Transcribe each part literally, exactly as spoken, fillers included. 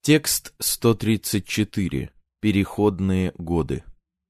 Текст сто тридцать четыре. Переходные годы.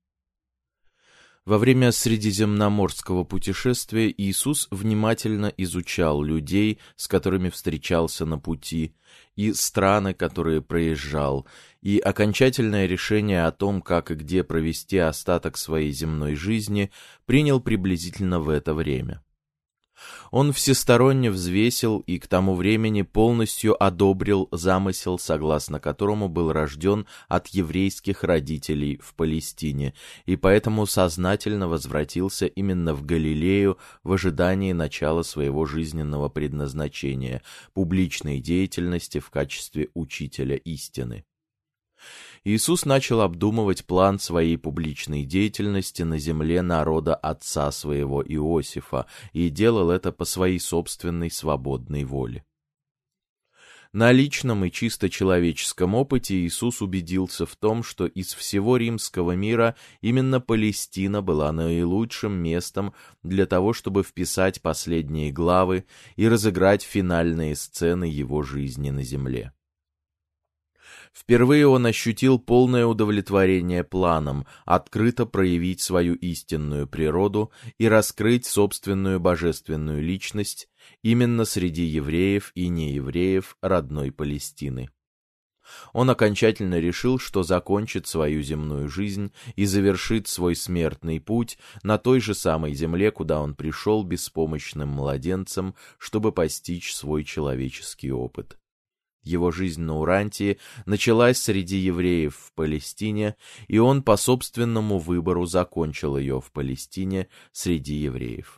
Во время средиземноморского путешествия Иисус внимательно изучал людей, с которыми встречался на пути, и страны, которые проезжал, и окончательное решение о том, как и где провести остаток своей земной жизни, принял приблизительно в это время. Он всесторонне взвесил и к тому времени полностью одобрил замысел, согласно которому был рожден от еврейских родителей в Палестине, и поэтому сознательно возвратился именно в Галилею в ожидании начала своего жизненного предназначения, публичной деятельности в качестве учителя истины. Иисус начал обдумывать план своей публичной деятельности на земле народа отца своего Иосифа и делал это по своей собственной свободной воле. На личном и чисто человеческом опыте Иисус убедился в том, что из всего римского мира именно Палестина была наилучшим местом для того, чтобы вписать последние главы и разыграть финальные сцены его жизни на земле. Впервые он ощутил полное удовлетворение планом открыто проявить свою истинную природу и раскрыть собственную божественную личность именно среди евреев и неевреев родной Палестины. Он окончательно решил, что закончит свою земную жизнь и завершит свой смертный путь на той же самой земле, куда он пришел беспомощным младенцем, чтобы постичь свой человеческий опыт. Его жизнь на Урантии началась среди евреев в Палестине, и он по собственному выбору закончил ее в Палестине среди евреев.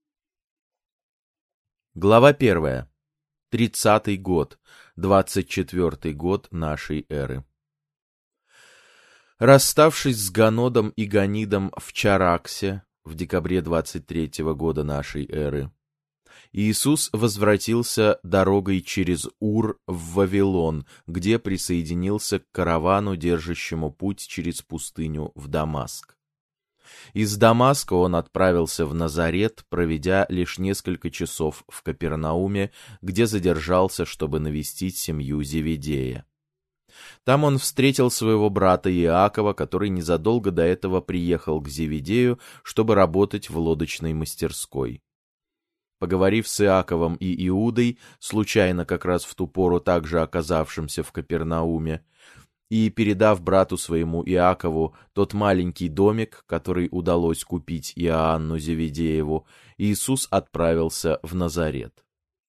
Глава первая. Тридцатый год, двадцать четвертый год нашей эры. Расставшись с Ганодом и Ганидом в Чараксе в декабре двадцать третьего года нашей эры, Иисус возвратился дорогой через Ур в Вавилон, где присоединился к каравану, держащему путь через пустыню в Дамаск. Из Дамаска он отправился в Назарет, проведя лишь несколько часов в Капернауме, где задержался, чтобы навестить семью Зеведея. Там он встретил своего брата Иакова, который незадолго до этого приехал к Зеведею, чтобы работать в лодочной мастерской. Поговорив с Иаковом и Иудой, случайно как раз в ту пору также оказавшимся в Капернауме, и передав брату своему Иакову тот маленький домик, который удалось купить Иоанну Зеведееву, Иисус отправился в Назарет.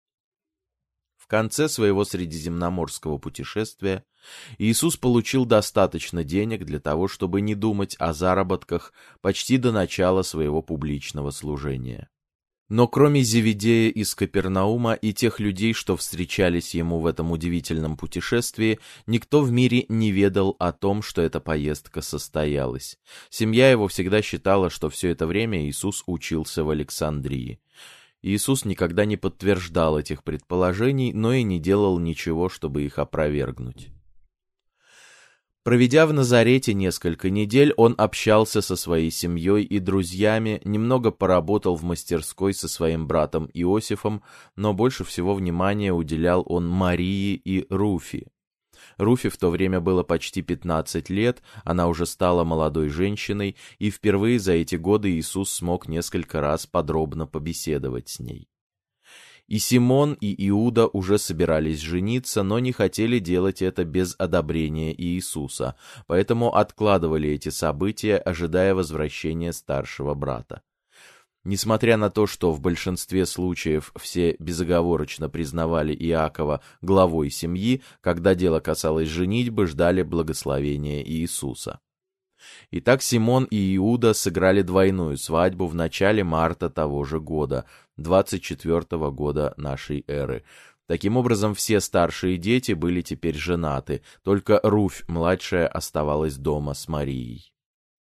В конце своего средиземноморского путешествия Иисус получил достаточно денег для того, чтобы не думать о заработках почти до начала своего публичного служения. Но кроме Зеведея из Капернаума и тех людей, что встречались ему в этом удивительном путешествии, никто в мире не ведал о том, что эта поездка состоялась. Семья его всегда считала, что все это время Иисус учился в Александрии. Иисус никогда не подтверждал этих предположений, но и не делал ничего, чтобы их опровергнуть. Проведя в Назарете несколько недель, он общался со своей семьей и друзьями, немного поработал в мастерской со своим братом Иосифом, но больше всего внимания уделял он Марии и Руфи. Руфи в то время было почти пятнадцать лет, она уже стала молодой женщиной, и впервые за эти годы Иисус смог несколько раз подробно побеседовать с ней. И Симон, и Иуда уже собирались жениться, но не хотели делать это без одобрения Иисуса, поэтому откладывали эти события, ожидая возвращения старшего брата. Несмотря на то, что в большинстве случаев все безоговорочно признавали Иакова главой семьи, когда дело касалось женитьбы, ждали благословения Иисуса. Итак, Симон и Иуда сыграли двойную свадьбу в начале марта того же года, двадцать четвертого года нашей эры. Таким образом, все старшие дети были теперь женаты, только Руфь, младшая, оставалась дома с Марией.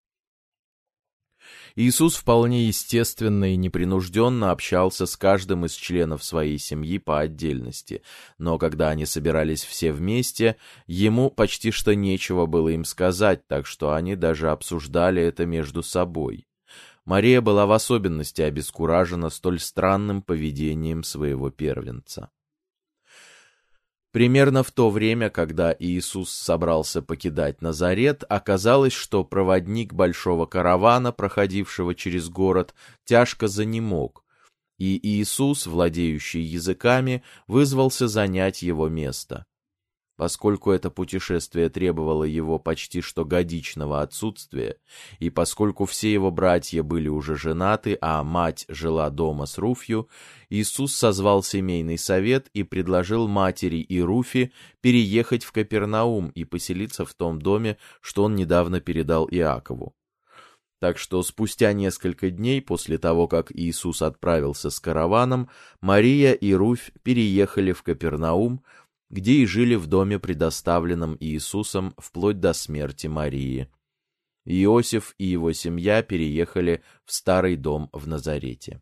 Иисус вполне естественно и непринужденно общался с каждым из членов своей семьи по отдельности, но когда они собирались все вместе, ему почти что нечего было им сказать, так что они даже обсуждали это между собой. Мария была в особенности обескуражена столь странным поведением своего первенца. Примерно в то время, когда Иисус собрался покидать Назарет, оказалось, что проводник большого каравана, проходившего через город, тяжко занемог, и Иисус, владеющий языками, вызвался занять его место. Поскольку это путешествие требовало его почти что годичного отсутствия, и поскольку все его братья были уже женаты, а мать жила дома с Руфью, Иисус созвал семейный совет и предложил матери и Руфи переехать в Капернаум и поселиться в том доме, что он недавно передал Иакову. Так что спустя несколько дней после того, как Иисус отправился с караваном, Мария и Руфь переехали в Капернаум, где и жили в доме, предоставленном Иисусом вплоть до смерти Марии. Иосиф и его семья переехали в старый дом в Назарете.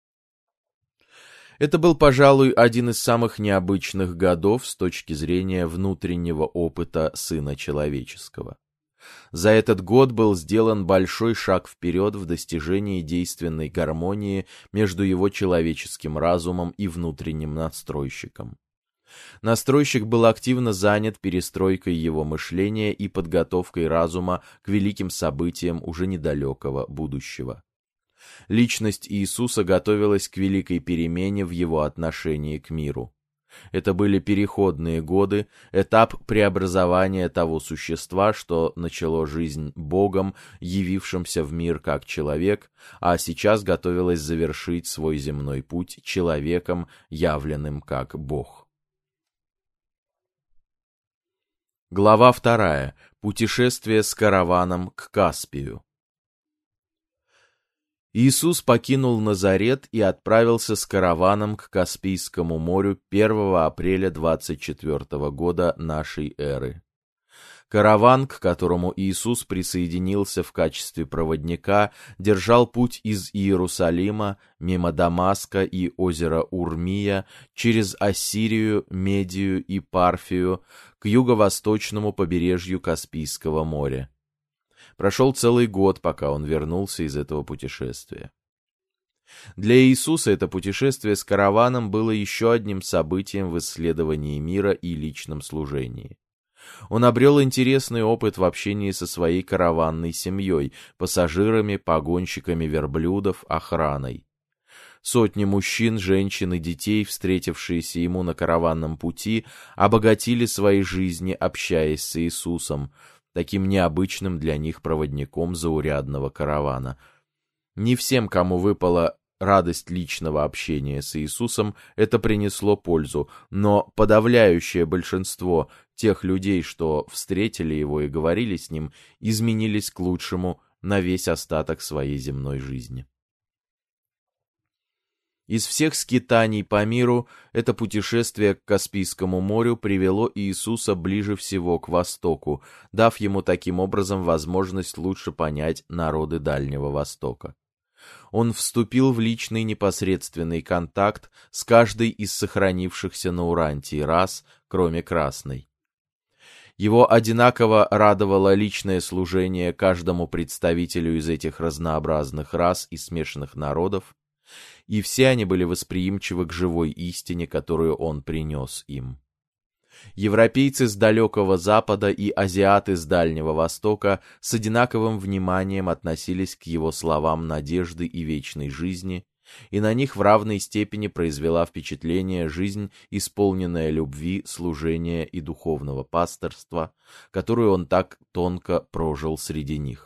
Это был, пожалуй, один из самых необычных годов с точки зрения внутреннего опыта Сына Человеческого. За этот год был сделан большой шаг вперед в достижении действенной гармонии между его человеческим разумом и внутренним настройщиком. Настройщик был активно занят перестройкой его мышления и подготовкой разума к великим событиям уже недалекого будущего. Личность Иисуса готовилась к великой перемене в его отношении к миру. Это были переходные годы, этап преобразования того существа, что начало жизнь Богом, явившимся в мир как человек, а сейчас готовилось завершить свой земной путь человеком, явленным как Бог. Глава вторая. Путешествие с караваном к Каспию. Иисус покинул Назарет и отправился с караваном к Каспийскому морю первого апреля двадцать четвёртого года нашей эры. Караван, к которому Иисус присоединился в качестве проводника, держал путь из Иерусалима, мимо Дамаска и озера Урмия, через Ассирию, Медию и Парфию, к юго-восточному побережью Каспийского моря. Прошел целый год, пока он вернулся из этого путешествия. Для Иисуса это путешествие с караваном было еще одним событием в исследовании мира и личном служении. Он обрел интересный опыт в общении со своей караванной семьей, пассажирами, погонщиками верблюдов, охраной. Сотни мужчин, женщин и детей, встретившиеся ему на караванном пути, обогатили свои жизни, общаясь с Иисусом, таким необычным для них проводником заурядного каравана. Не всем, кому выпала радость личного общения с Иисусом, это принесло пользу, но подавляющее большинство тех людей, что встретили его и говорили с ним, изменились к лучшему на весь остаток своей земной жизни. Из всех скитаний по миру это путешествие к Каспийскому морю привело Иисуса ближе всего к Востоку, дав ему таким образом возможность лучше понять народы Дальнего Востока. Он вступил в личный непосредственный контакт с каждой из сохранившихся на Урантии рас, кроме красной. Его одинаково радовало личное служение каждому представителю из этих разнообразных рас и смешанных народов, и все они были восприимчивы к живой истине, которую он принес им. Европейцы с далекого Запада и азиаты с Дальнего Востока с одинаковым вниманием относились к его словам надежды и вечной жизни, и на них в равной степени произвела впечатление жизнь, исполненная любви, служения и духовного пасторства, которую он так тонко прожил среди них.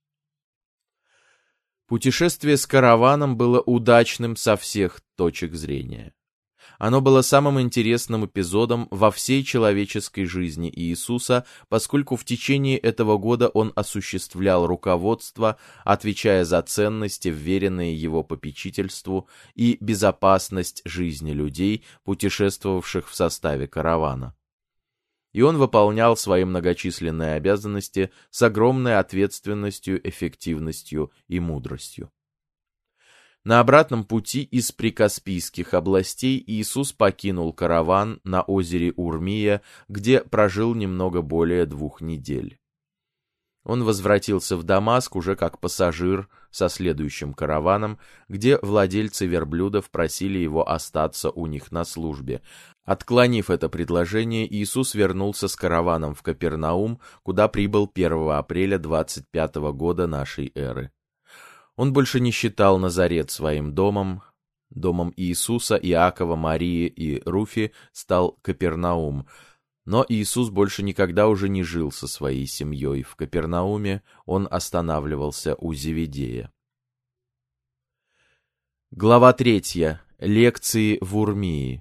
Путешествие с караваном было удачным со всех точек зрения. Оно было самым интересным эпизодом во всей человеческой жизни Иисуса, поскольку в течение этого года он осуществлял руководство, отвечая за ценности, вверенные его попечительству, и безопасность жизни людей, путешествовавших в составе каравана. И он выполнял свои многочисленные обязанности с огромной ответственностью, эффективностью и мудростью. На обратном пути из прикаспийских областей Иисус покинул караван на озере Урмия, где прожил немного более двух недель. Он возвратился в Дамаск уже как пассажир со следующим караваном, где владельцы верблюдов просили его остаться у них на службе. Отклонив это предложение, Иисус вернулся с караваном в Капернаум, куда прибыл первого апреля двадцать пятого года нашей эры. Он больше не считал Назарет своим домом. Домом Иисуса, Иакова, Марии и Руфи стал Капернаум. Но Иисус больше никогда уже не жил со своей семьей в Капернауме, он останавливался у Зеведея. Глава третья. Лекции в Урмии.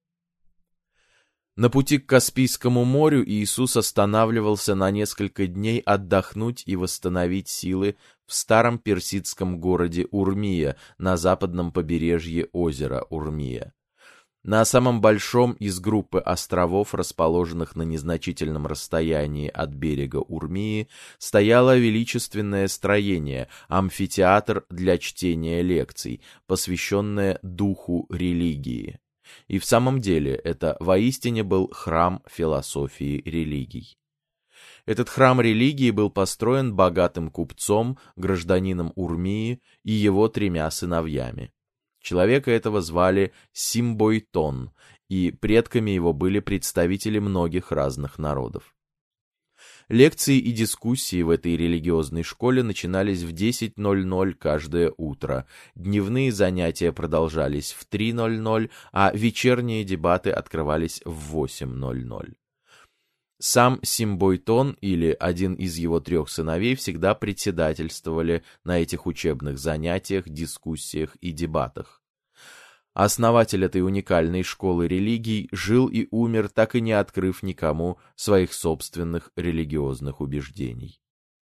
На пути к Каспийскому морю Иисус останавливался на несколько дней отдохнуть и восстановить силы в старом персидском городе Урмия на западном побережье озера Урмия. На самом большом из группы островов, расположенных на незначительном расстоянии от берега Урмии, стояло величественное строение, амфитеатр для чтения лекций, посвященное духу религии. И в самом деле это воистине был храм философии религий. Этот храм религии был построен богатым купцом, гражданином Урмии и его тремя сыновьями. Человека этого звали Симбой-Тон, и предками его были представители многих разных народов. Лекции и дискуссии в этой религиозной школе начинались в десять ноль-ноль каждое утро, дневные занятия продолжались в три ноль-ноль, а вечерние дебаты открывались в восемь ноль-ноль. Сам Симбой-Тон или один из его трех сыновей всегда председательствовали на этих учебных занятиях, дискуссиях и дебатах. Основатель этой уникальной школы религий жил и умер, так и не открыв никому своих собственных религиозных убеждений.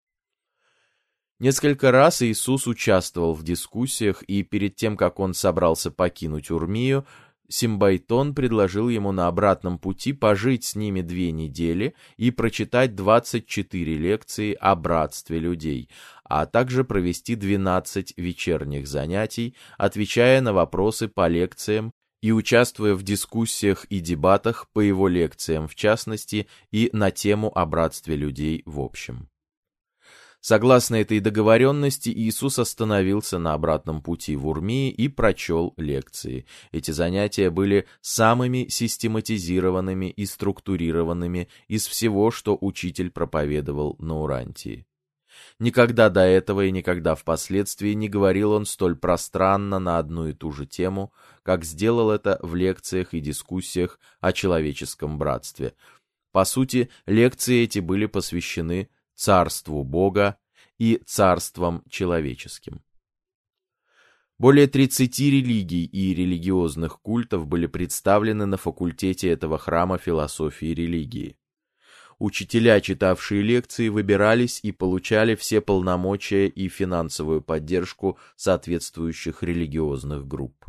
Несколько раз Иисус участвовал в дискуссиях, и перед тем, как он собрался покинуть Урмию, Симбой-Тон предложил ему на обратном пути пожить с ними две недели и прочитать двадцать четыре лекции о братстве людей, а также провести двенадцать вечерних занятий, отвечая на вопросы по лекциям и участвуя в дискуссиях и дебатах по его лекциям в частности и на тему о братстве людей в общем. Согласно этой договоренности, Иисус остановился на обратном пути в Урмии и прочел лекции. Эти занятия были самыми систематизированными и структурированными из всего, что учитель проповедовал на Урантии. Никогда до этого и никогда впоследствии не говорил он столь пространно на одну и ту же тему, как сделал это в лекциях и дискуссиях о человеческом братстве. По сути, лекции эти были посвящены царству Бога и царствам человеческим. Более тридцати религий и религиозных культов были представлены на факультете этого храма философии религии. Учителя, читавшие лекции, выбирались и получали все полномочия и финансовую поддержку соответствующих религиозных групп.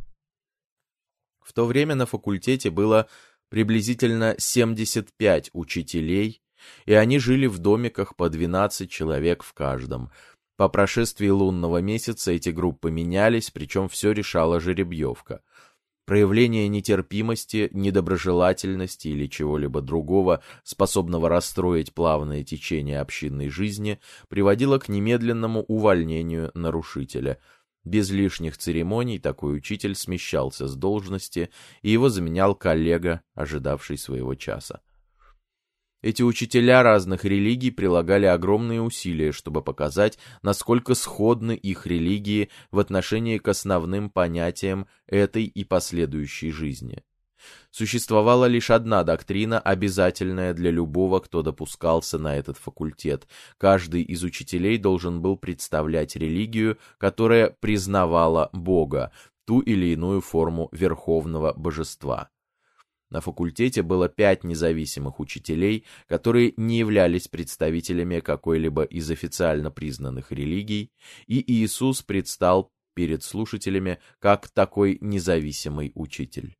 В то время на факультете было приблизительно семьдесят пять учителей, и они жили в домиках по двенадцать человек в каждом. По прошествии лунного месяца эти группы менялись, причем все решала жеребьевка. Проявление нетерпимости, недоброжелательности или чего-либо другого, способного расстроить плавное течение общинной жизни, приводило к немедленному увольнению нарушителя. Без лишних церемоний такой учитель смещался с должности, и его заменял коллега, ожидавший своего часа. Эти учителя разных религий прилагали огромные усилия, чтобы показать, насколько сходны их религии в отношении к основным понятиям этой и последующей жизни. Существовала лишь одна доктрина, обязательная для любого, кто допускался на этот факультет. Каждый из учителей должен был представлять религию, которая признавала Бога, ту или иную форму верховного божества. На факультете было пять независимых учителей, которые не являлись представителями какой-либо из официально признанных религий, и Иисус предстал перед слушателями как такой независимый учитель.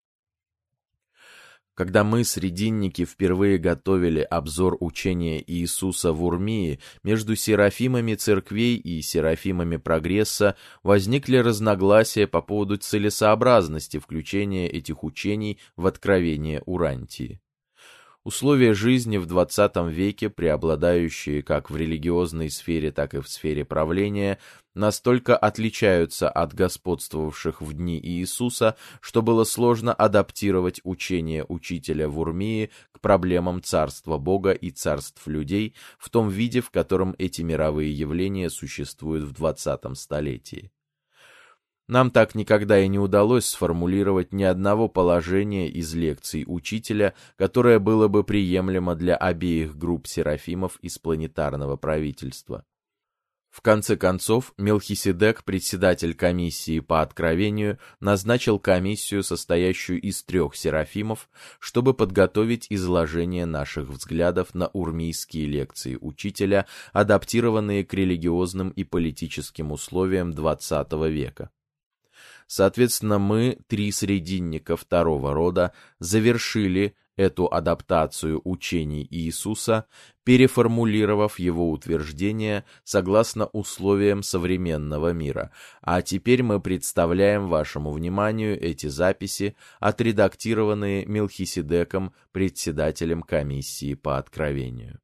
Когда мы, срединники, впервые готовили обзор учения Иисуса в Урмии, между серафимами церквей и серафимами прогресса возникли разногласия по поводу целесообразности включения этих учений в откровение Урантии. Условия жизни в двадцатом веке, преобладающие как в религиозной сфере, так и в сфере правления, настолько отличаются от господствовавших в дни Иисуса, что было сложно адаптировать учение учителя в Урмии к проблемам царства Бога и царств людей в том виде, в котором эти мировые явления существуют в двадцатом столетии. Нам так никогда и не удалось сформулировать ни одного положения из лекций учителя, которое было бы приемлемо для обеих групп серафимов из планетарного правительства. В конце концов, Мелхиседек, председатель комиссии по откровению, назначил комиссию, состоящую из трех серафимов, чтобы подготовить изложение наших взглядов на урмийские лекции учителя, адаптированные к религиозным и политическим условиям двадцатого века. Соответственно, мы, три срединника второго рода, завершили эту адаптацию учений Иисуса, переформулировав его утверждения согласно условиям современного мира. А теперь мы представляем вашему вниманию эти записи, отредактированные Мелхиседеком, председателем комиссии по откровению.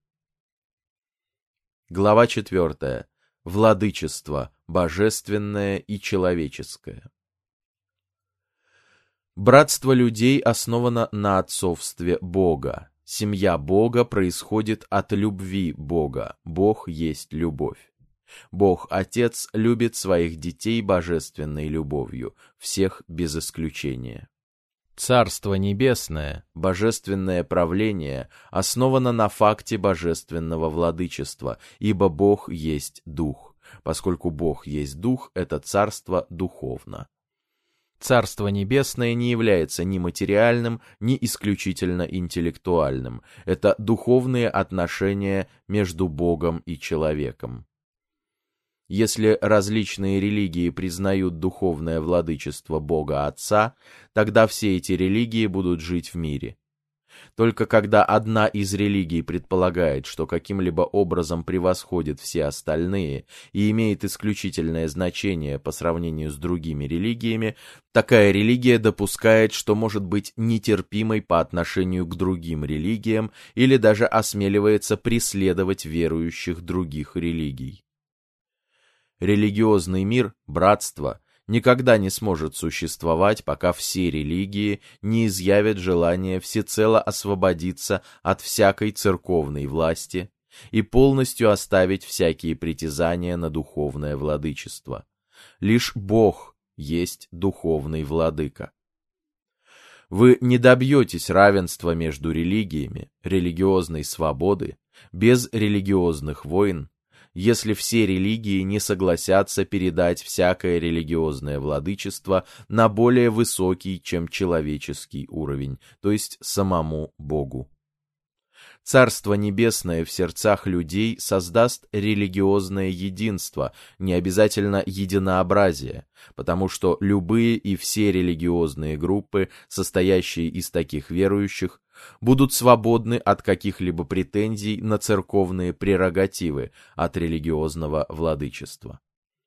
Глава четвертая. Владычество, божественное и человеческое. Братство людей основано на отцовстве Бога. Семья Бога происходит от любви Бога. Бог есть любовь. Бог-Отец любит своих детей божественной любовью, всех без исключения. Царство Небесное, божественное правление, основано на факте божественного владычества, ибо Бог есть Дух. Поскольку Бог есть Дух, это царство духовно. Царство Небесное не является ни материальным, ни исключительно интеллектуальным. Это духовные отношения между Богом и человеком. Если различные религии признают духовное владычество Бога Отца, тогда все эти религии будут жить в мире. Только когда одна из религий предполагает, что каким-либо образом превосходит все остальные и имеет исключительное значение по сравнению с другими религиями, такая религия допускает, что может быть нетерпимой по отношению к другим религиям или даже осмеливается преследовать верующих других религий. Религиозный мир, братство, никогда не сможет существовать, пока все религии не изъявят желание всецело освободиться от всякой церковной власти и полностью оставить всякие притязания на духовное владычество. Лишь Бог есть духовный владыка. Вы не добьетесь равенства между религиями, религиозной свободы, без религиозных войн, если все религии не согласятся передать всякое религиозное владычество на более высокий, чем человеческий уровень, то есть самому Богу. Царство Небесное в сердцах людей создаст религиозное единство, не обязательно единообразие, потому что любые и все религиозные группы, состоящие из таких верующих, будут свободны от каких-либо претензий на церковные прерогативы от религиозного владычества.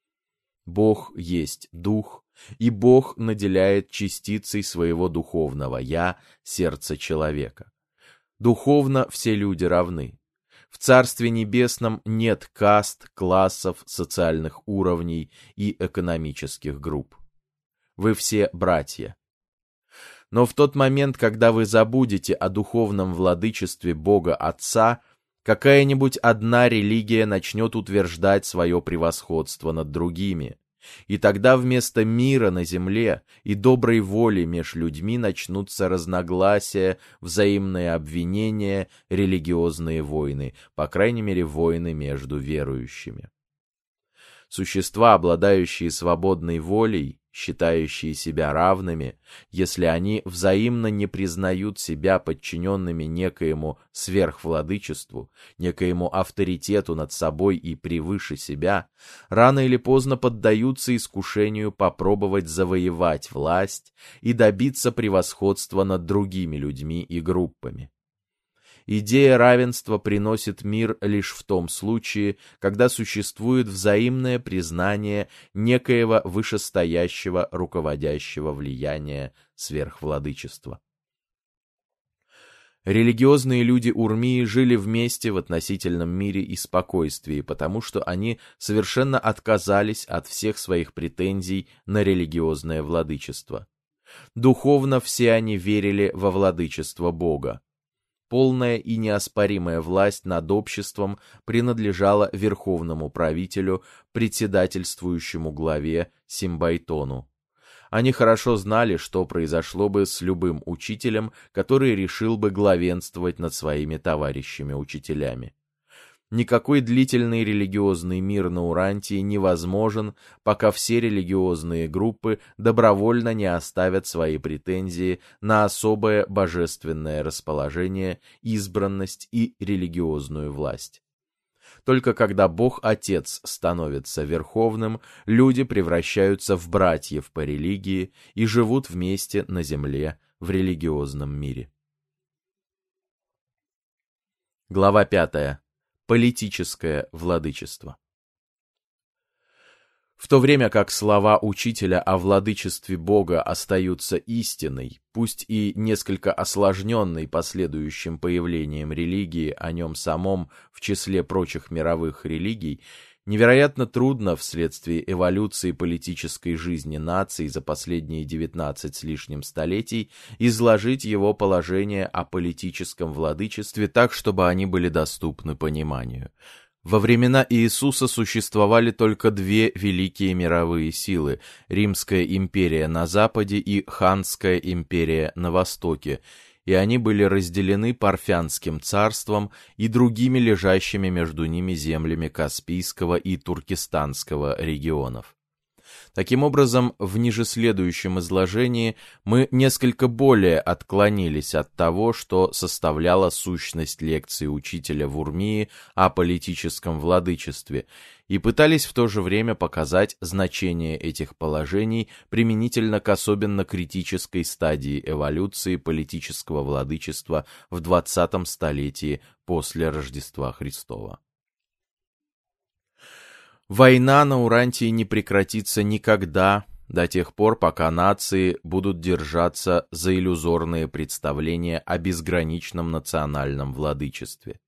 Бог есть Дух, и Бог наделяет частицей своего духовного «Я» сердце человека. Духовно все люди равны. В Царстве Небесном нет каст, классов, социальных уровней и экономических групп. Вы все братья. Но в тот момент, когда вы забудете о духовном владычестве Бога Отца, какая-нибудь одна религия начнет утверждать свое превосходство над другими, и тогда вместо мира на земле и доброй воли меж людьми начнутся разногласия, взаимные обвинения, религиозные войны, по крайней мере, войны между верующими. Существа, обладающие свободной волей, считающие себя равными, если они взаимно не признают себя подчиненными некоему сверхвладычеству, некоему авторитету над собой и превыше себя, рано или поздно поддаются искушению попробовать завоевать власть и добиться превосходства над другими людьми и группами. Идея равенства приносит мир лишь в том случае, когда существует взаимное признание некоего вышестоящего руководящего влияния сверхвладычества. Религиозные люди Урмии жили вместе в относительном мире и спокойствии, потому что они совершенно отказались от всех своих претензий на религиозное владычество. Духовно все они верили во владычество Бога. Полная и неоспоримая власть над обществом принадлежала верховному правителю, председательствующему главе Симбайтону. Они хорошо знали, что произошло бы с любым учителем, который решил бы главенствовать над своими товарищами-учителями. Никакой длительный религиозный мир на Урантии невозможен, пока все религиозные группы добровольно не оставят свои претензии на особое божественное расположение, избранность и религиозную власть. Только когда Бог-Отец становится верховным, люди превращаются в братьев по религии и живут вместе на земле в религиозном мире. Глава пятая. Политическое владычество. В то время как слова учителя о владычестве Бога остаются истиной, пусть и несколько осложненной последующим появлением религии о нем самом в числе прочих мировых религий, невероятно трудно вследствие эволюции политической жизни наций за последние девятнадцать с лишним столетий изложить его положение о политическом владычестве так, чтобы они были доступны пониманию. Во времена Иисуса существовали только две великие мировые силы – Римская империя на западе и Ханская империя на востоке, и они были разделены Парфянским царством и другими лежащими между ними землями Каспийского и Туркестанского регионов. Таким образом, в ниже следующем изложении мы несколько более отклонились от того, что составляла сущность лекции учителя в Урмии о политическом владычестве, и пытались в то же время показать значение этих положений применительно к особенно критической стадии эволюции политического владычества в двадцатом столетии после Рождества Христова. Война на Урантии не прекратится никогда, до тех пор, пока нации будут держаться за иллюзорные представления о безграничном национальном владычестве.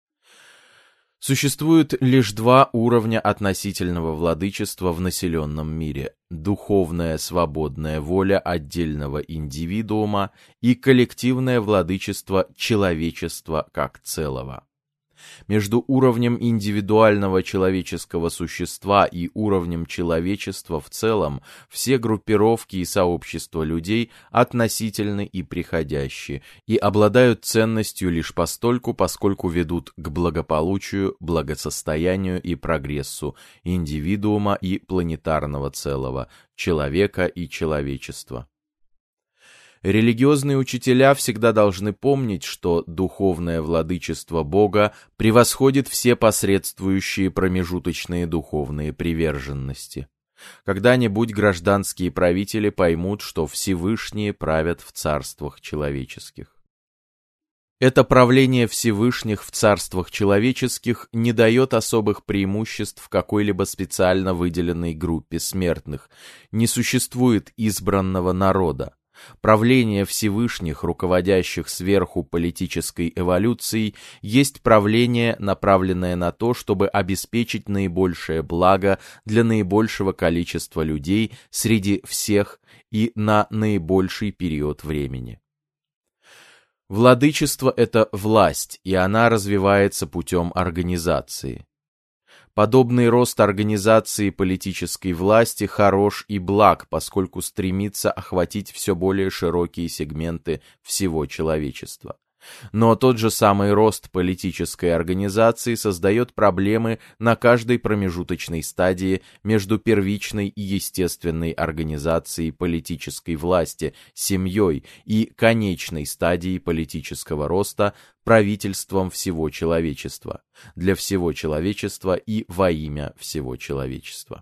Существует лишь два уровня относительного владычества в населенном мире – духовная свободная воля отдельного индивидуума и коллективное владычество человечества как целого. Между уровнем индивидуального человеческого существа и уровнем человечества в целом все группировки и сообщества людей относительны и приходящие, и обладают ценностью лишь постольку, поскольку ведут к благополучию, благосостоянию и прогрессу индивидуума и планетарного целого, человека и человечества. Религиозные учителя всегда должны помнить, что духовное владычество Бога превосходит все посредствующие промежуточные духовные приверженности. Когда-нибудь гражданские правители поймут, что Всевышние правят в царствах человеческих. Это правление Всевышних в царствах человеческих не дает особых преимуществ какой-либо специально выделенной группе смертных, не существует избранного народа. Правление Всевышних, руководящих сверху политической эволюцией, есть правление, направленное на то, чтобы обеспечить наибольшее благо для наибольшего количества людей среди всех и на наибольший период времени. Владычество – это власть, и она развивается путем организации. Подобный рост организации политической власти хорош и благ, поскольку стремится охватить все более широкие сегменты всего человечества. Но тот же самый рост политической организации создает проблемы на каждой промежуточной стадии между первичной и естественной организацией политической власти, семьей, и конечной стадией политического роста, правительством всего человечества, для всего человечества и во имя всего человечества.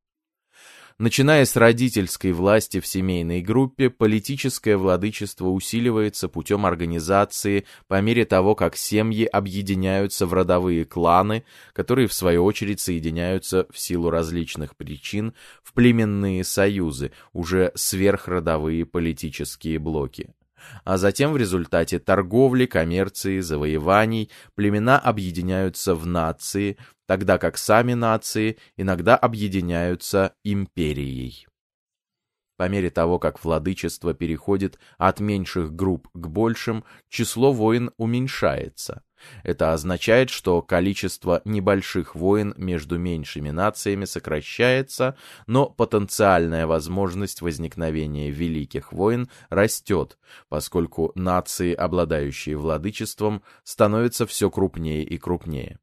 Начиная с родительской власти в семейной группе, политическое владычество усиливается путем организации по мере того, как семьи объединяются в родовые кланы, которые в свою очередь соединяются в силу различных причин в племенные союзы, уже сверхродовые политические блоки. А затем в результате торговли, коммерции, завоеваний племена объединяются в нации, тогда как сами нации иногда объединяются империей. По мере того, как владычество переходит от меньших групп к большим, число войн уменьшается. Это означает, что количество небольших войн между меньшими нациями сокращается, но потенциальная возможность возникновения великих войн растет, поскольку нации, обладающие владычеством, становятся все крупнее и крупнее.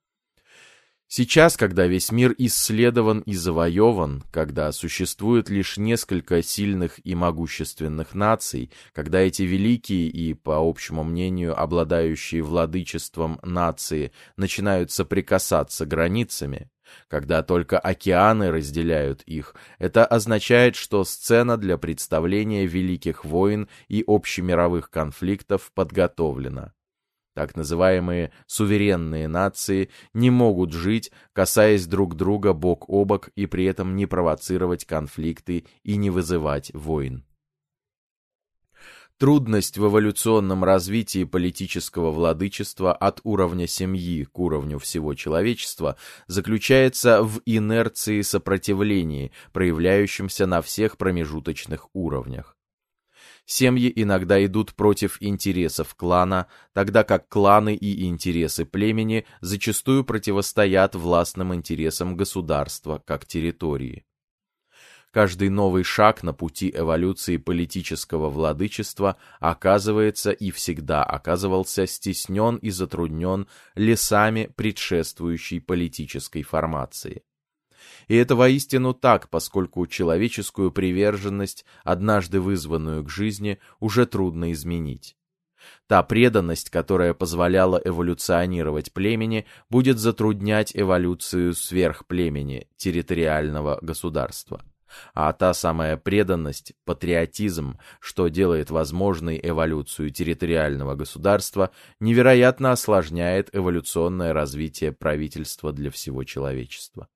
Сейчас, когда весь мир исследован и завоеван, когда существует лишь несколько сильных и могущественных наций, когда эти великие и, по общему мнению, обладающие владычеством нации начинают соприкасаться границами, когда только океаны разделяют их, это означает, что сцена для представления великих войн и общемировых конфликтов подготовлена. Так называемые суверенные нации не могут жить, касаясь друг друга бок о бок и при этом не провоцировать конфликты и не вызывать войн. Трудность в эволюционном развитии политического владычества от уровня семьи к уровню всего человечества заключается в инерции сопротивления, проявляющемся на всех промежуточных уровнях. Семьи иногда идут против интересов клана, тогда как кланы и интересы племени зачастую противостоят властным интересам государства как территории. Каждый новый шаг на пути эволюции политического владычества оказывается и всегда оказывался стеснен и затруднен лесами предшествующей политической формации. И это воистину так, поскольку человеческую приверженность, однажды вызванную к жизни, уже трудно изменить. Та преданность, которая позволяла эволюционировать племени, будет затруднять эволюцию сверхплемени, территориального государства. А та самая преданность, патриотизм, что делает возможной эволюцию территориального государства, невероятно осложняет эволюционное развитие правительства для всего человечества.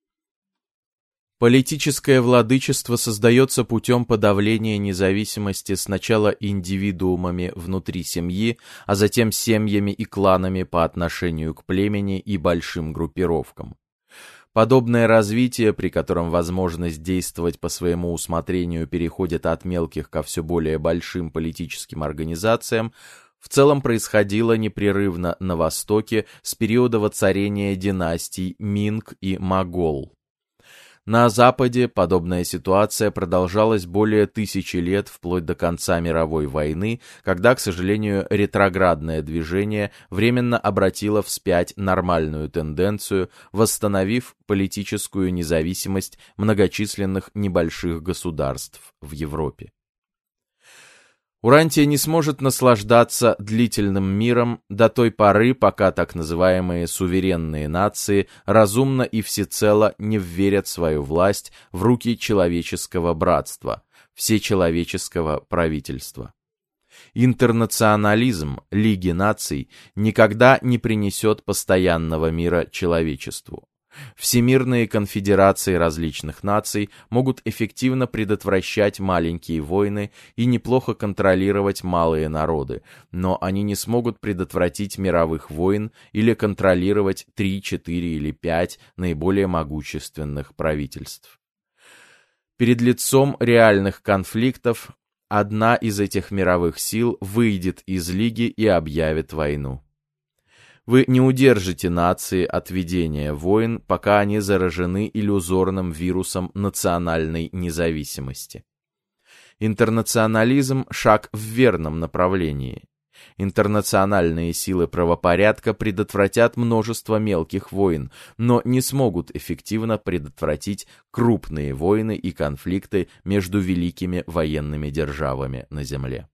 Политическое владычество создается путем подавления независимости сначала индивидуумами внутри семьи, а затем семьями и кланами по отношению к племени и большим группировкам. Подобное развитие, при котором возможность действовать по своему усмотрению переходит от мелких ко все более большим политическим организациям, в целом происходило непрерывно на Востоке с периода воцарения династий Минг и Могол. На Западе подобная ситуация продолжалась более тысячи лет вплоть до конца мировой войны, когда, к сожалению, ретроградное движение временно обратило вспять нормальную тенденцию, восстановив политическую независимость многочисленных небольших государств в Европе. Урантия не сможет наслаждаться длительным миром до той поры, пока так называемые суверенные нации разумно и всецело не вверят свою власть в руки человеческого братства, всечеловеческого правительства. Интернационализм Лиги наций никогда не принесет постоянного мира человечеству. Всемирные конфедерации различных наций могут эффективно предотвращать маленькие войны и неплохо контролировать малые народы, но они не смогут предотвратить мировых войн или контролировать три, четыре или пять наиболее могущественных правительств. Перед лицом реальных конфликтов одна из этих мировых сил выйдет из Лиги и объявит войну. Вы не удержите нации от ведения войн, пока они заражены иллюзорным вирусом национальной независимости. Интернационализм – шаг в верном направлении. Интернациональные силы правопорядка предотвратят множество мелких войн, но не смогут эффективно предотвратить крупные войны и конфликты между великими военными державами на Земле.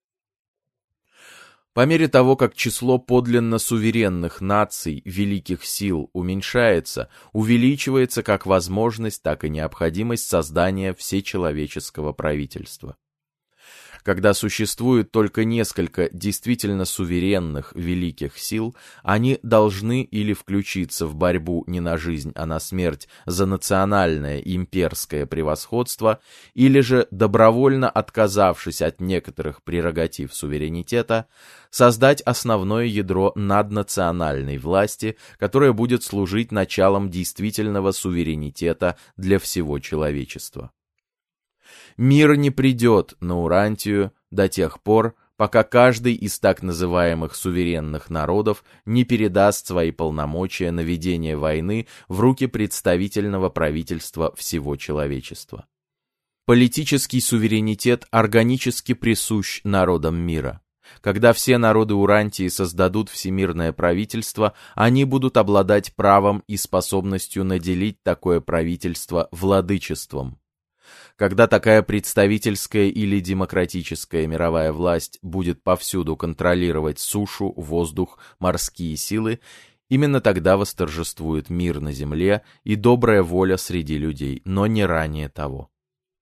По мере того, как число подлинно суверенных наций, великих сил уменьшается, увеличивается как возможность, так и необходимость создания всечеловеческого правительства. Когда существует только несколько действительно суверенных великих сил, они должны или включиться в борьбу не на жизнь, а на смерть за национальное имперское превосходство, или же, добровольно отказавшись от некоторых прерогатив суверенитета, создать основное ядро наднациональной власти, которое будет служить началом действительного суверенитета для всего человечества. Мир не придет на Урантию до тех пор, пока каждый из так называемых суверенных народов не передаст свои полномочия на ведение войны в руки представительного правительства всего человечества. Политический суверенитет органически присущ народам мира. Когда все народы Урантии создадут всемирное правительство, они будут обладать правом и способностью наделить такое правительство владычеством. Когда такая представительская или демократическая мировая власть будет повсюду контролировать сушу, воздух, морские силы, именно тогда восторжествует мир на земле и добрая воля среди людей, но не ранее того.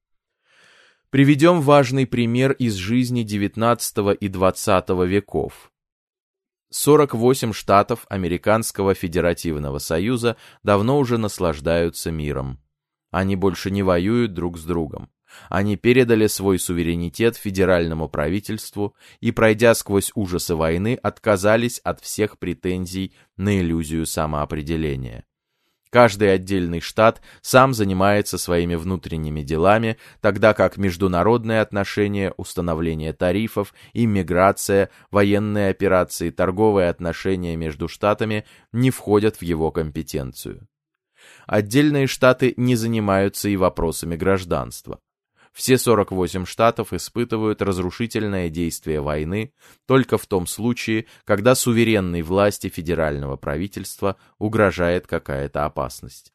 Приведем важный пример из жизни девятнадцатого и двадцатого веков. сорок восемь штатов Американского Федеративного Союза давно уже наслаждаются миром. Они больше не воюют друг с другом. Они передали свой суверенитет федеральному правительству и, пройдя сквозь ужасы войны, отказались от всех претензий на иллюзию самоопределения. Каждый отдельный штат сам занимается своими внутренними делами, тогда как международные отношения, установление тарифов, иммиграция, военные операции, торговые отношения между штатами не входят в его компетенцию. Отдельные штаты не занимаются и вопросами гражданства. Все сорок восемь штатов испытывают разрушительное действие войны только в том случае, когда суверенной власти федерального правительства угрожает какая-то опасность.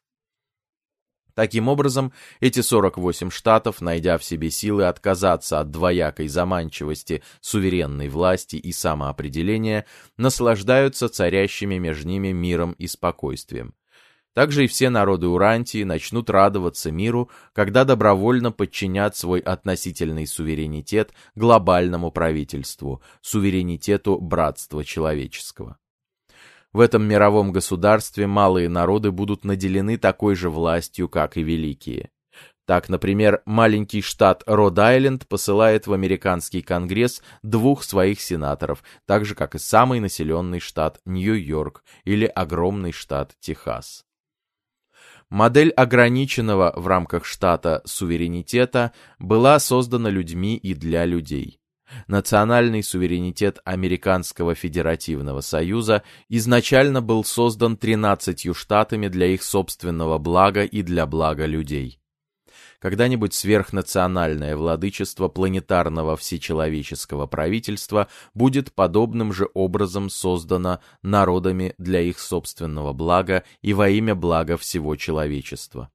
Таким образом, эти сорок восемь штатов, найдя в себе силы отказаться от двоякой заманчивости суверенной власти и самоопределения, наслаждаются царящими между ними миром и спокойствием. Также и все народы Урантии начнут радоваться миру, когда добровольно подчинят свой относительный суверенитет глобальному правительству, суверенитету братства человеческого. В этом мировом государстве малые народы будут наделены такой же властью, как и великие. Так, например, маленький штат Род-Айленд посылает в американский конгресс двух своих сенаторов, так же, как и самый населенный штат Нью-Йорк или огромный штат Техас. Модель ограниченного в рамках штата суверенитета была создана людьми и для людей. Национальный суверенитет Американского Федеративного Союза изначально был создан тринадцатью штатами для их собственного блага и для блага людей. Когда-нибудь сверхнациональное владычество планетарного всечеловеческого правительства будет подобным же образом создано народами для их собственного блага и во имя блага всего человечества.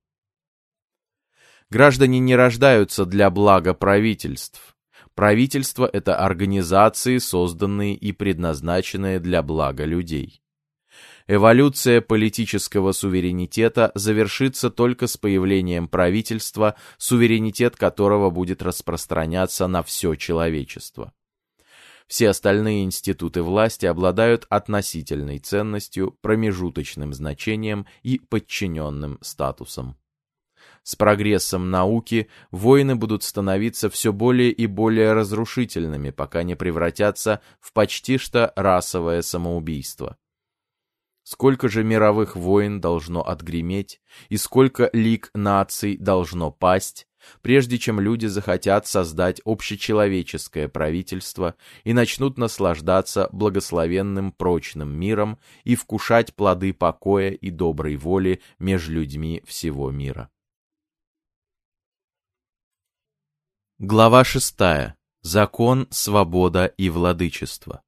Граждане не рождаются для блага правительств. Правительство — это организации, созданные и предназначенные для блага людей. Эволюция политического суверенитета завершится только с появлением правительства, суверенитет которого будет распространяться на все человечество. Все остальные институты власти обладают относительной ценностью, промежуточным значением и подчиненным статусом. С прогрессом науки войны будут становиться все более и более разрушительными, пока не превратятся в почти что расовое самоубийство. Сколько же мировых войн должно отгреметь, и сколько лиг наций должно пасть, прежде чем люди захотят создать общечеловеческое правительство и начнут наслаждаться благословенным прочным миром и вкушать плоды покоя и доброй воли между людьми всего мира. Глава шестая. Закон, свобода и владычество.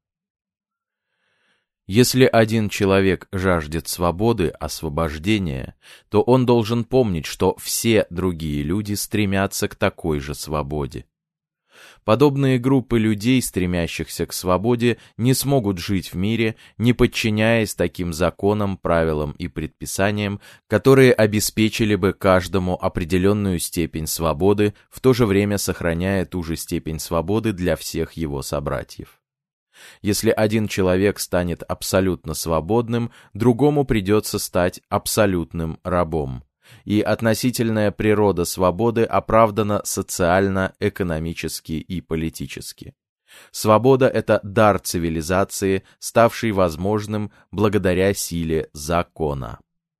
Если один человек жаждет свободы, освобождения, то он должен помнить, что все другие люди стремятся к такой же свободе. Подобные группы людей, стремящихся к свободе, не смогут жить в мире, не подчиняясь таким законам, правилам и предписаниям, которые обеспечили бы каждому определенную степень свободы, в то же время сохраняя ту же степень свободы для всех его собратьев. Если один человек станет абсолютно свободным, другому придется стать абсолютным рабом. И относительная природа свободы оправдана социально, экономически и политически. Свобода – это дар цивилизации, ставший возможным благодаря силе закона.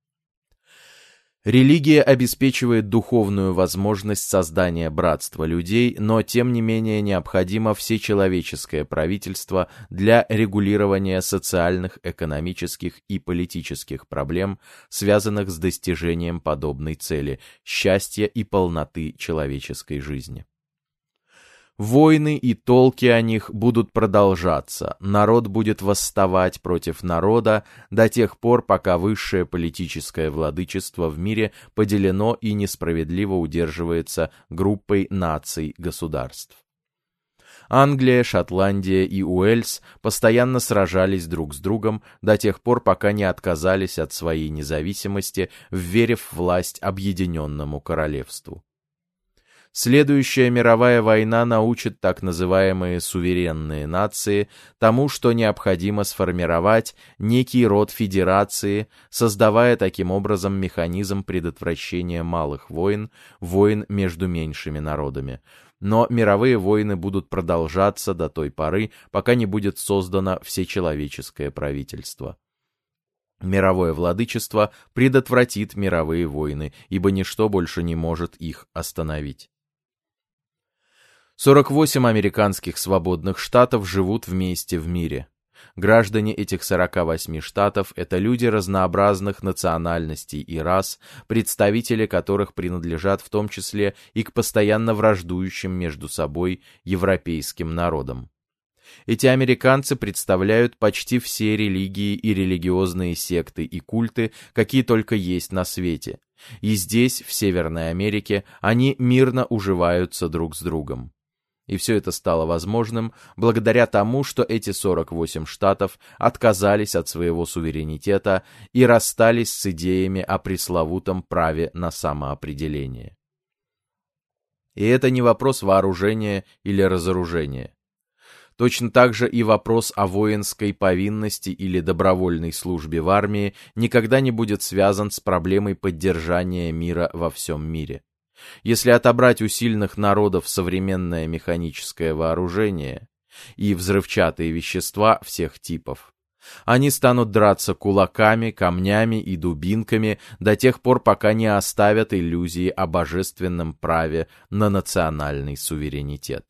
Религия обеспечивает духовную возможность создания братства людей, но тем не менее необходимо всечеловеческое правительство для регулирования социальных, экономических и политических проблем, связанных с достижением подобной цели – счастья и полноты человеческой жизни. Войны и толки о них будут продолжаться, народ будет восставать против народа до тех пор, пока высшее политическое владычество в мире поделено и несправедливо удерживается группой наций-государств. Англия, Шотландия и Уэльс постоянно сражались друг с другом до тех пор, пока не отказались от своей независимости, вверив власть объединенному королевству. Следующая мировая война научит так называемые суверенные нации тому, что необходимо сформировать некий род федерации, создавая таким образом механизм предотвращения малых войн, войн между меньшими народами. Но мировые войны будут продолжаться до той поры, пока не будет создано всечеловеческое правительство. Мировое владычество предотвратит мировые войны, ибо ничто больше не может их остановить. сорок восемь американских свободных штатов живут вместе в мире. Граждане этих сорока восьми штатов – это люди разнообразных национальностей и рас, представители которых принадлежат в том числе и к постоянно враждующим между собой европейским народам. Эти американцы представляют почти все религии и религиозные секты и культы, какие только есть на свете. И здесь, в Северной Америке, они мирно уживаются друг с другом. И все это стало возможным благодаря тому, что эти сорок восемь штатов отказались от своего суверенитета и расстались с идеями о пресловутом праве на самоопределение. И это не вопрос вооружения или разоружения. Точно так же и вопрос о воинской повинности или добровольной службе в армии никогда не будет связан с проблемой поддержания мира во всем мире. Если отобрать у сильных народов современное механическое вооружение и взрывчатые вещества всех типов, они станут драться кулаками, камнями и дубинками до тех пор, пока не оставят иллюзии о божественном праве на национальный суверенитет.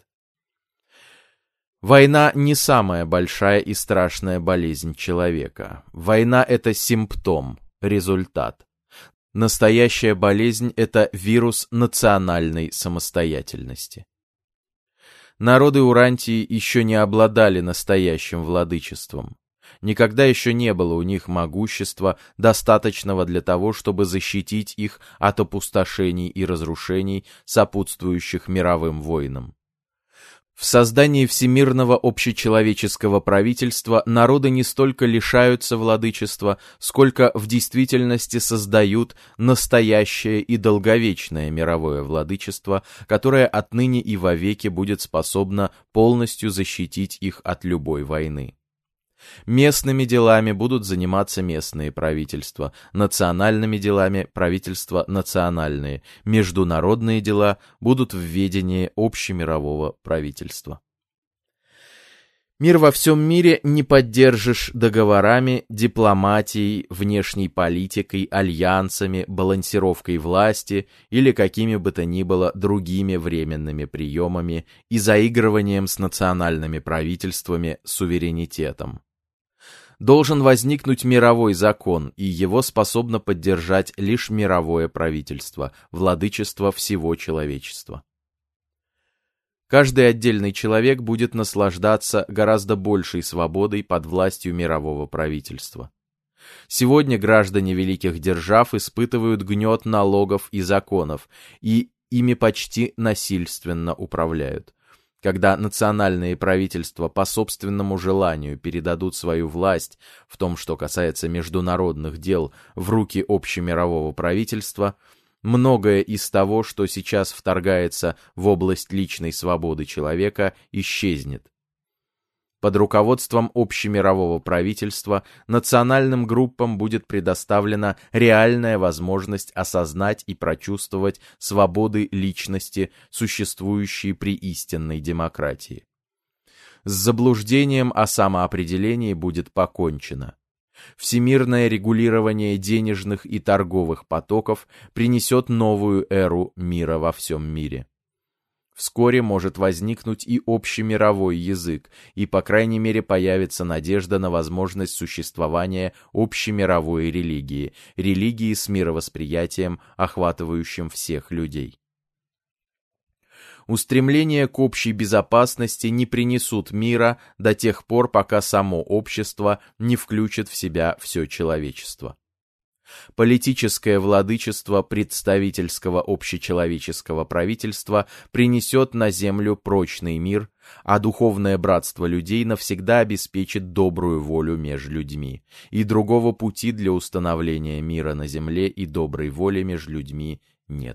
Война не самая большая и страшная болезнь человека. Война — это симптом, результат. Настоящая болезнь — это вирус национальной самостоятельности. Народы Урантии еще не обладали настоящим владычеством. Никогда еще не было у них могущества, достаточного для того, чтобы защитить их от опустошений и разрушений, сопутствующих мировым войнам. В создании всемирного общечеловеческого правительства народы не столько лишаются владычества, сколько в действительности создают настоящее и долговечное мировое владычество, которое отныне и вовеки будет способно полностью защитить их от любой войны. Местными делами будут заниматься местные правительства, национальными делами – правительства национальные, международные дела будут в ведении общемирового правительства. Мир во всем мире не поддержишь договорами, дипломатией, внешней политикой, альянсами, балансировкой власти или какими бы то ни было другими временными приемами и заигрыванием с национальными правительствами, суверенитетом. Должен возникнуть мировой закон, и его способно поддержать лишь мировое правительство, владычество всего человечества. Каждый отдельный человек будет наслаждаться гораздо большей свободой под властью мирового правительства. Сегодня граждане великих держав испытывают гнет налогов и законов, и ими почти насильственно управляют. Когда национальные правительства по собственному желанию передадут свою власть в том, что касается международных дел, в руки общемирового правительства, многое из того, что сейчас вторгается в область личной свободы человека, исчезнет. Под руководством общемирового правительства национальным группам будет предоставлена реальная возможность осознать и прочувствовать свободы личности, существующие при истинной демократии. С заблуждением о самоопределении будет покончено. Всемирное регулирование денежных и торговых потоков принесет новую эру мира во всем мире. Вскоре может возникнуть и общемировой язык, и, по крайней мере, появится надежда на возможность существования общемировой религии, религии с мировосприятием, охватывающим всех людей. Устремления к общей безопасности не принесут мира до тех пор, пока само общество не включит в себя все человечество. Политическое владычество представительского общечеловеческого правительства принесет на землю прочный мир, а духовное братство людей навсегда обеспечит добрую волю между людьми, и другого пути для установления мира на земле и доброй воли между людьми нет.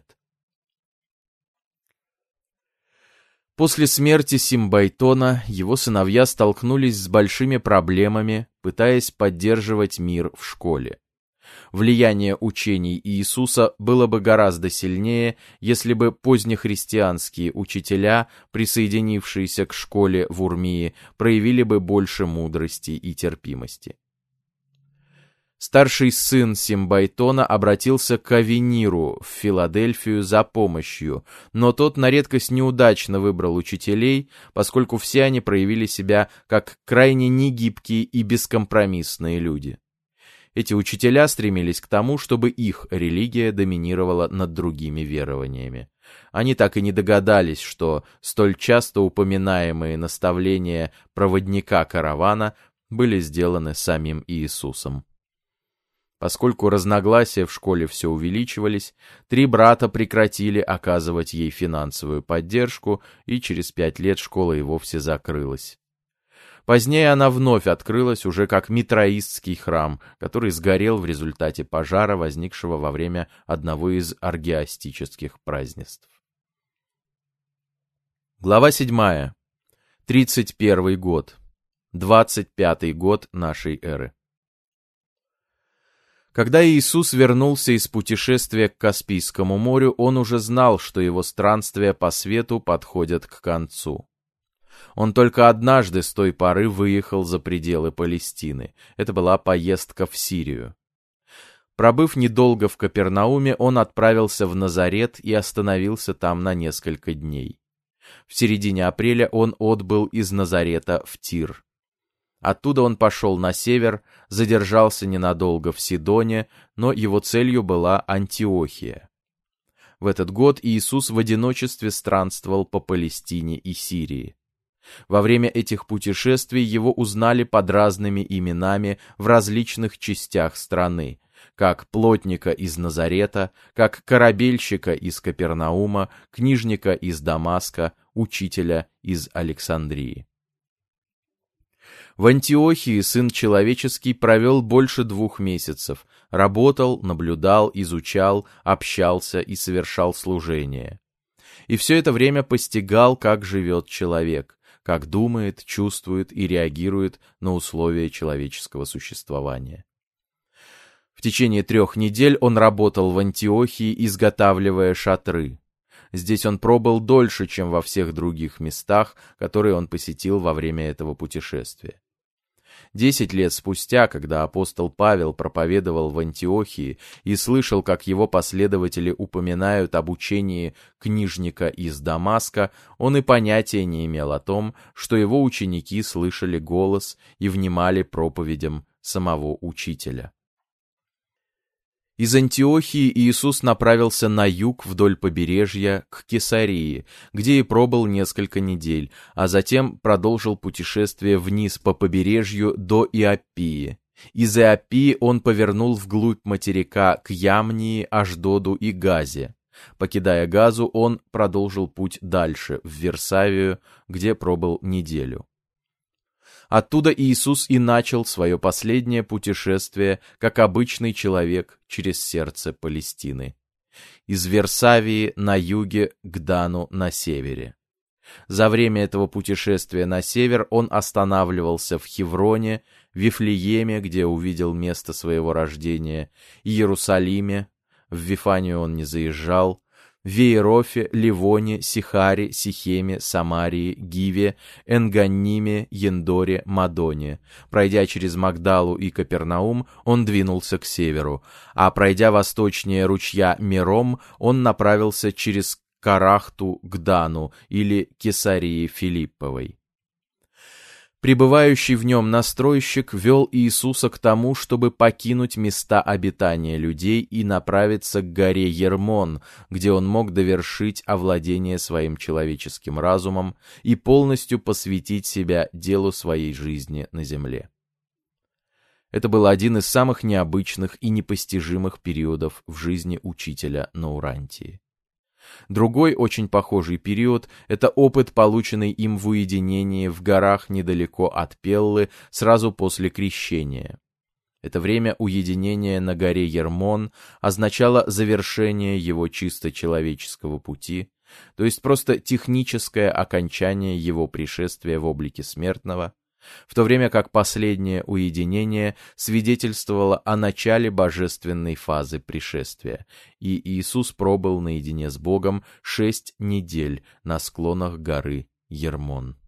После смерти Симбайтона его сыновья столкнулись с большими проблемами, пытаясь поддерживать мир в школе. Влияние учений Иисуса было бы гораздо сильнее, если бы позднехристианские учителя, присоединившиеся к школе в Урмии, проявили бы больше мудрости и терпимости. Старший сын Симбайтона обратился к Авениру в Филадельфию за помощью, но тот на редкость неудачно выбрал учителей, поскольку все они проявили себя как крайне негибкие и бескомпромиссные люди. Эти учителя стремились к тому, чтобы их религия доминировала над другими верованиями. Они так и не догадались, что столь часто упоминаемые наставления проводника каравана были сделаны самим Иисусом. Поскольку разногласия в школе все увеличивались, три брата прекратили оказывать ей финансовую поддержку, и через пять лет школа и вовсе закрылась. Позднее она вновь открылась уже как митраистский храм, который сгорел в результате пожара, возникшего во время одного из оргиастических празднеств. Глава седьмая. тридцать первый год. двадцать пятый год нашей эры. Когда Иисус вернулся из путешествия к Каспийскому морю, он уже знал, что его странствия по свету подходят к концу. Он только однажды с той поры выехал за пределы Палестины. Это была поездка в Сирию. Пробыв недолго в Капернауме, он отправился в Назарет и остановился там на несколько дней. В середине апреля он отбыл из Назарета в Тир. Оттуда он пошел на север, задержался ненадолго в Сидоне, но его целью была Антиохия. В этот год Иисус в одиночестве странствовал по Палестине и Сирии. Во время этих путешествий его узнали под разными именами в различных частях страны, как плотника из Назарета, как корабельщика из Капернаума, книжника из Дамаска, учителя из Александрии. В Антиохии Сын Человеческий провел больше двух месяцев, работал, наблюдал, изучал, общался и совершал служение. И все это время постигал, как живет человек, как думает, чувствует и реагирует на условия человеческого существования. В течение трех недель он работал в Антиохии, изготавливая шатры. Здесь он пробыл дольше, чем во всех других местах, которые он посетил во время этого путешествия. Десять лет спустя, когда апостол Павел проповедовал в Антиохии и слышал, как его последователи упоминают об учении книжника из Дамаска, он и понятия не имел о том, что его ученики слышали голос и внимали проповедям самого учителя. Из Антиохии Иисус направился на юг вдоль побережья к Кесарии, где и пробыл несколько недель, а затем продолжил путешествие вниз по побережью до Иоппии. Из Иоппии он повернул вглубь материка к Ямнии, Ашдоду и Газе. Покидая Газу, он продолжил путь дальше, в Вирсавию, где пробыл неделю. Оттуда Иисус и начал свое последнее путешествие, как обычный человек, через сердце Палестины. Из Вирсавии на юге к Дану на севере. За время этого путешествия на север он останавливался в Хевроне, Вифлееме, где увидел место своего рождения, Иерусалиме, в Вифанию он не заезжал, в Веерофе, Ливоне, Сихаре, Сихеме, Самарии, Гиве, Энганниме, Ендоре, Мадоне. Пройдя через Магдалу и Капернаум, он двинулся к северу, а пройдя восточнее ручья Мером, он направился через Карахту к Дану или Кесарии Филипповой. Пребывающий в нем настройщик вел Иисуса к тому, чтобы покинуть места обитания людей и направиться к горе Ермон, где он мог довершить овладение своим человеческим разумом и полностью посвятить себя делу своей жизни на земле. Это был один из самых необычных и непостижимых периодов в жизни учителя на Урантии. Другой очень похожий период — это опыт, полученный им в уединении в горах недалеко от Пеллы сразу после крещения. Это время уединения на горе Ермон означало завершение его чисто человеческого пути, то есть просто техническое окончание его пришествия в облике смертного, в то время как последнее уединение свидетельствовало о начале божественной фазы пришествия, и Иисус пробыл наедине с Богом шесть недель на склонах горы Ермон.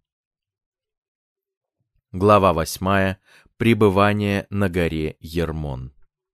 Глава восьмая. Пребывание на горе Ермон.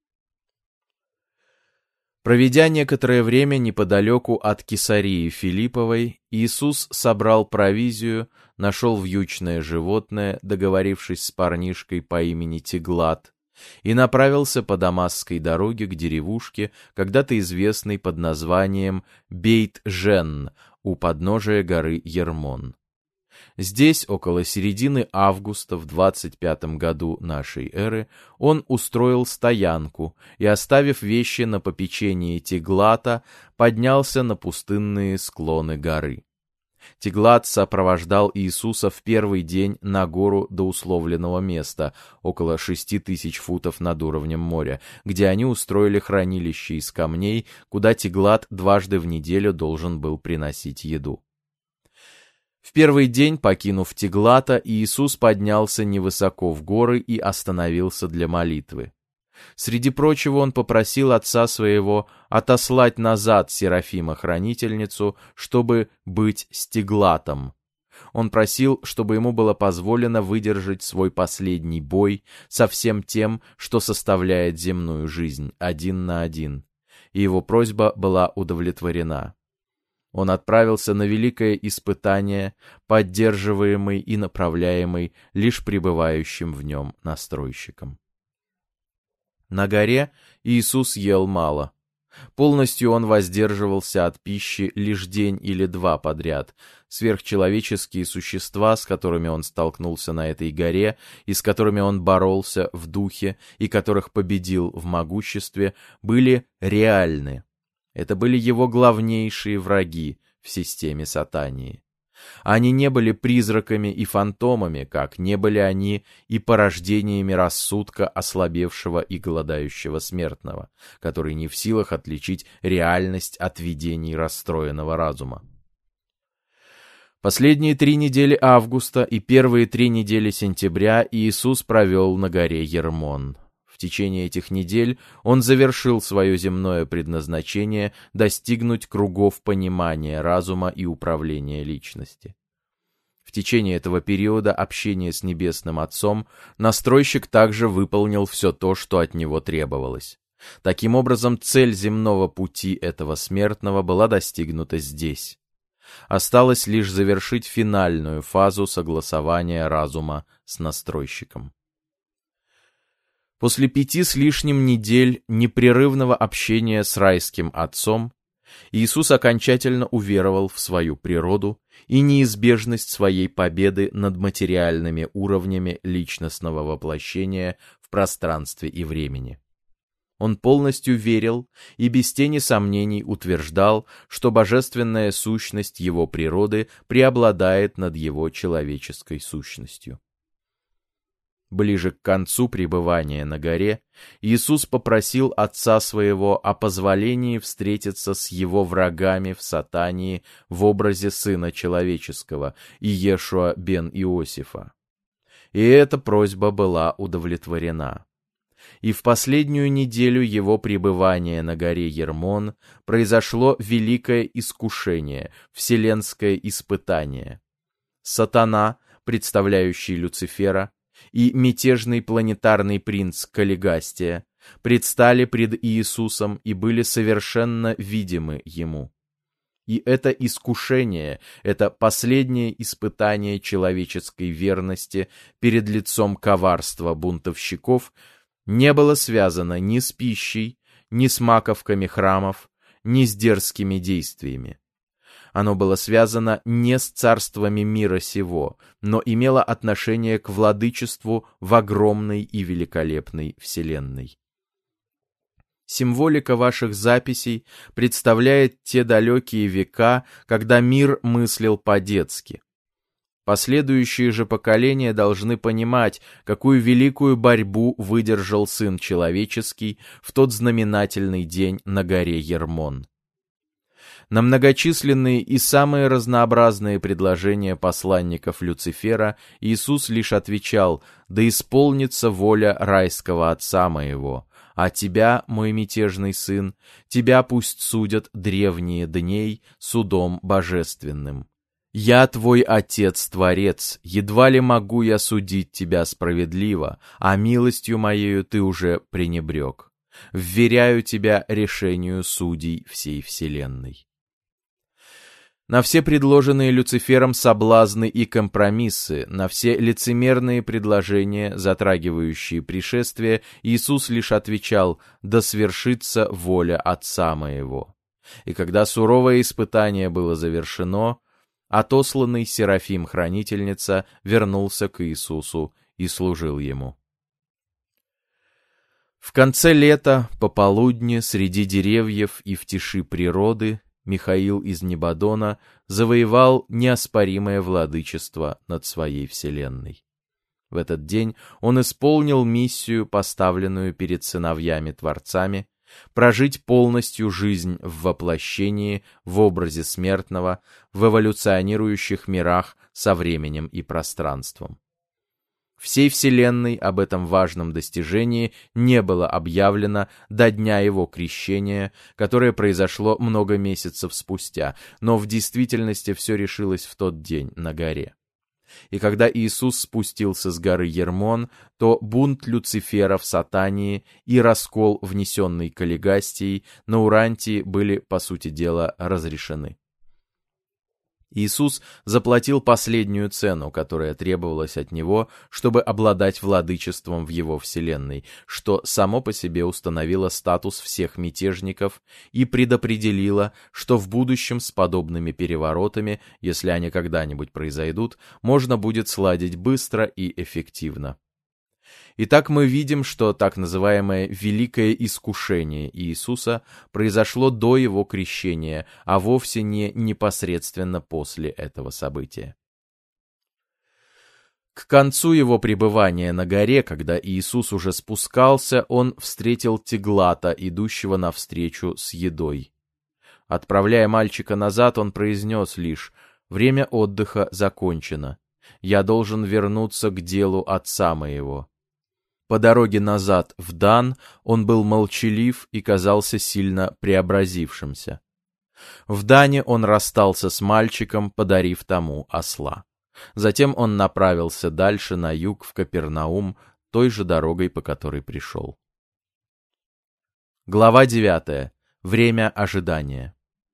Проведя некоторое время неподалеку от Кесарии Филипповой, Иисус собрал провизию, нашел вьючное животное, договорившись с парнишкой по имени Теглат, и направился по Дамасской дороге к деревушке, когда-то известной под названием Бейт-Жен, у подножия горы Ермон. Здесь, около середины августа в двадцать пятом году нашей эры, он устроил стоянку и, оставив вещи на попечении Теглата, поднялся на пустынные склоны горы. Теглат сопровождал Иисуса в первый день на гору до условленного места, около шести тысяч футов над уровнем моря, где они устроили хранилище из камней, куда Теглат дважды в неделю должен был приносить еду. В первый день, покинув Теглата, Иисус поднялся невысоко в горы и остановился для молитвы. Среди прочего он попросил отца своего отослать назад Серафима-хранительницу, чтобы быть с Теглатом. Он просил, чтобы ему было позволено выдержать свой последний бой со всем тем, что составляет земную жизнь, один на один, и его просьба была удовлетворена. Он отправился на великое испытание, поддерживаемый и направляемый лишь пребывающим в нем настройщиком. На горе Иисус ел мало. Полностью он воздерживался от пищи лишь день или два подряд. Сверхчеловеческие существа, с которыми он столкнулся на этой горе, и с которыми он боролся в духе, и которых победил в могуществе, были реальны. Это были его главнейшие враги в системе Сатании. Они не были призраками и фантомами, как не были они и порождениями рассудка ослабевшего и голодающего смертного, который не в силах отличить реальность от видений расстроенного разума. Последние три недели августа и первые три недели сентября Иисус провел на горе Ермон. В течение этих недель он завершил свое земное предназначение достигнуть кругов понимания разума и управления личности. В течение этого периода общения с Небесным Отцом настройщик также выполнил все то, что от него требовалось. Таким образом, цель земного пути этого смертного была достигнута здесь. Осталось лишь завершить финальную фазу согласования разума с настройщиком. После пяти с лишним недель непрерывного общения с райским Отцом, Иисус окончательно уверовал в свою природу и неизбежность своей победы над материальными уровнями личностного воплощения в пространстве и времени. Он полностью верил и без тени сомнений утверждал, что божественная сущность его природы преобладает над его человеческой сущностью. Ближе к концу пребывания на горе Иисус попросил Отца Своего о позволении встретиться с Его врагами в Сатании в образе Сына Человеческого, Иешуа бен Иосифа. И эта просьба была удовлетворена. И в последнюю неделю его пребывания на горе Ермон произошло великое искушение, вселенское испытание. Сатана, представляющий Люцифера, и мятежный планетарный принц Каллигастия предстали пред Иисусом и были совершенно видимы ему. И это искушение, это последнее испытание человеческой верности перед лицом коварства бунтовщиков не было связано ни с пищей, ни с маковками храмов, ни с дерзкими действиями. Оно было связано не с царствами мира сего, но имело отношение к владычеству в огромной и великолепной вселенной. Символика ваших записей представляет те далекие века, когда мир мыслил по-детски. Последующие же поколения должны понимать, какую великую борьбу выдержал Сын Человеческий в тот знаменательный день на горе Ермон. На многочисленные и самые разнообразные предложения посланников Люцифера Иисус лишь отвечал: «Да исполнится воля райского Отца моего, а тебя, мой мятежный сын, тебя пусть судят древние дней судом божественным. Я твой Отец-Творец, едва ли могу я судить тебя справедливо, а милостью моею ты уже пренебрег. Вверяю тебя решению судей всей вселенной». На все предложенные Люцифером соблазны и компромиссы, на все лицемерные предложения, затрагивающие пришествие, Иисус лишь отвечал: «Да свершится воля Отца моего». И когда суровое испытание было завершено, отосланный Серафим-хранительница вернулся к Иисусу и служил ему. В конце лета, пополудни, среди деревьев и в тиши природы, Михаил из Небодона завоевал неоспоримое владычество над своей вселенной. В этот день он исполнил миссию, поставленную перед сыновьями-творцами, прожить полностью жизнь в воплощении, в образе смертного, в эволюционирующих мирах со временем и пространством. Всей Вселенной об этом важном достижении не было объявлено до дня его крещения, которое произошло много месяцев спустя, но в действительности все решилось в тот день на горе. И когда Иисус спустился с горы Ермон, то бунт Люцифера в Сатании и раскол, внесенный Каллигастией, на Урантии были, по сути дела, разрешены. Иисус заплатил последнюю цену, которая требовалась от него, чтобы обладать владычеством в его вселенной, что само по себе установило статус всех мятежников и предопределило, что в будущем с подобными переворотами, если они когда-нибудь произойдут, можно будет сладить быстро и эффективно. Итак, мы видим, что так называемое «великое искушение» Иисуса произошло до его крещения, а вовсе не непосредственно после этого события. К концу его пребывания на горе, когда Иисус уже спускался, он встретил Теглата, идущего навстречу с едой. Отправляя мальчика назад, он произнес лишь: «Время отдыха закончено. Я должен вернуться к делу отца моего». По дороге назад в Дан он был молчалив и казался сильно преобразившимся. В Дане он расстался с мальчиком, подарив тому осла. Затем он направился дальше на юг в Капернаум, той же дорогой, по которой пришел. Глава девятая. Время ожидания.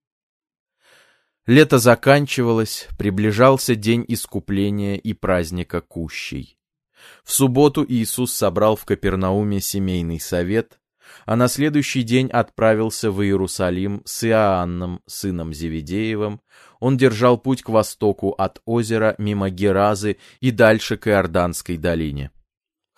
Лето заканчивалось, приближался день искупления и праздника Кущей. В субботу Иисус собрал в Капернауме семейный совет, а на следующий день отправился в Иерусалим с Иоанном, сыном Зеведеевым. Он держал путь к востоку от озера, мимо Геразы и дальше к Иорданской долине.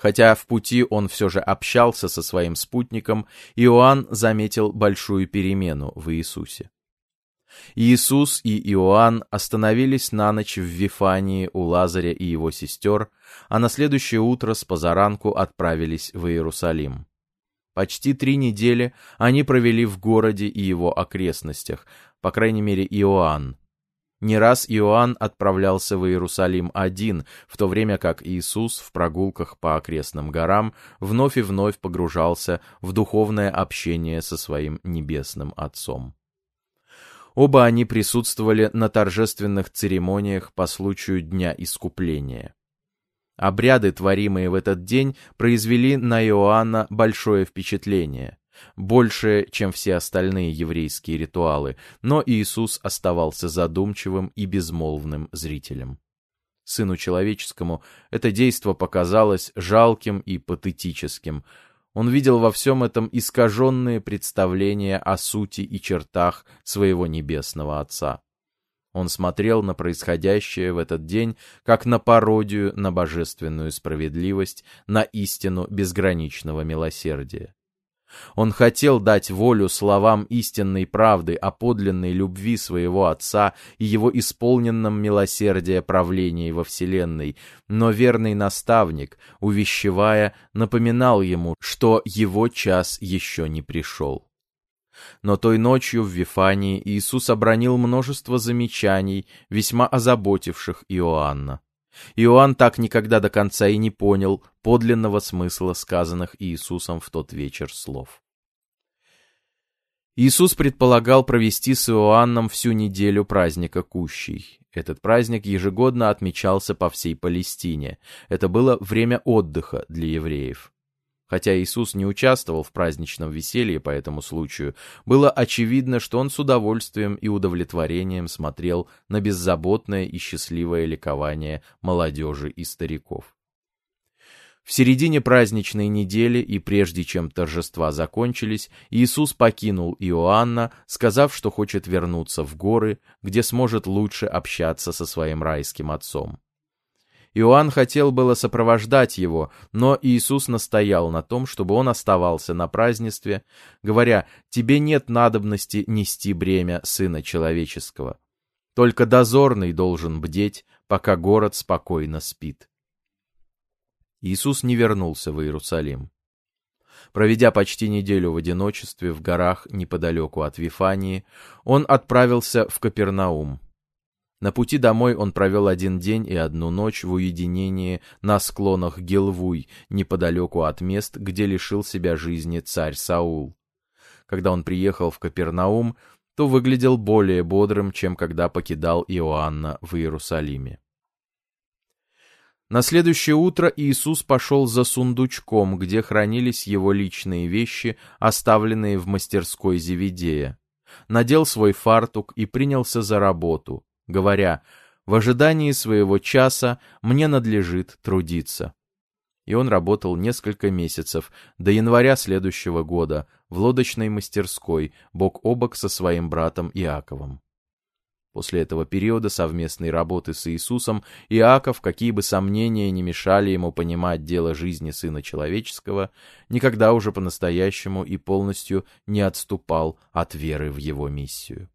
Хотя в пути он все же общался со своим спутником, Иоанн заметил большую перемену в Иисусе. Иисус и Иоанн остановились на ночь в Вифании у Лазаря и его сестер, а на следующее утро с позаранку отправились в Иерусалим. Почти три недели они провели в городе и его окрестностях, по крайней мере Иоанн. Не раз Иоанн отправлялся в Иерусалим один, в то время как Иисус в прогулках по окрестным горам вновь и вновь погружался в духовное общение со своим небесным Отцом. Оба они присутствовали на торжественных церемониях по случаю Дня Искупления. Обряды, творимые в этот день, произвели на Иоанна большое впечатление, большее, чем все остальные еврейские ритуалы, но Иисус оставался задумчивым и безмолвным зрителем. Сыну человеческому это действо показалось жалким и патетическим. Он видел во всем этом искаженные представления о сути и чертах своего небесного Отца. Он смотрел на происходящее в этот день как на пародию на божественную справедливость, на истину безграничного милосердия. Он хотел дать волю словам истинной правды о подлинной любви своего Отца и его исполненном милосердия правлении во вселенной, но верный наставник, увещевая, напоминал ему, что его час еще не пришел. Но той ночью в Вифании Иисус обронил множество замечаний, весьма озаботивших Иоанна. Иоанн так никогда до конца и не понял подлинного смысла сказанных Иисусом в тот вечер слов. Иисус предполагал провести с Иоанном всю неделю праздника Кущей. Этот праздник ежегодно отмечался по всей Палестине. Это было время отдыха для евреев. Хотя Иисус не участвовал в праздничном веселье по этому случаю, было очевидно, что он с удовольствием и удовлетворением смотрел на беззаботное и счастливое ликование молодежи и стариков. В середине праздничной недели и прежде чем торжества закончились, Иисус покинул Иоанна, сказав, что хочет вернуться в горы, где сможет лучше общаться со своим райским Отцом. Иоанн хотел было сопровождать его, но Иисус настоял на том, чтобы он оставался на празднестве, говоря: «Тебе нет надобности нести бремя Сына Человеческого. Только дозорный должен бдеть, пока город спокойно спит». Иисус не вернулся в Иерусалим. Проведя почти неделю в одиночестве в горах неподалеку от Вифании, он отправился в Капернаум. На пути домой он провел один день и одну ночь в уединении на склонах Гилвуй, неподалеку от мест, где лишил себя жизни царь Саул. Когда он приехал в Капернаум, то выглядел более бодрым, чем когда покидал Иоанна в Иерусалиме. На следующее утро Иисус пошел за сундучком, где хранились его личные вещи, оставленные в мастерской Зеведея. Надел свой фартук и принялся за работу, говоря: «В ожидании своего часа мне надлежит трудиться». И он работал несколько месяцев, до января следующего года, в лодочной мастерской, бок о бок со своим братом Иаковом. После этого периода совместной работы с Иисусом Иаков, какие бы сомнения не мешали ему понимать дело жизни Сына Человеческого, никогда уже по-настоящему и полностью не отступал от веры в его миссию.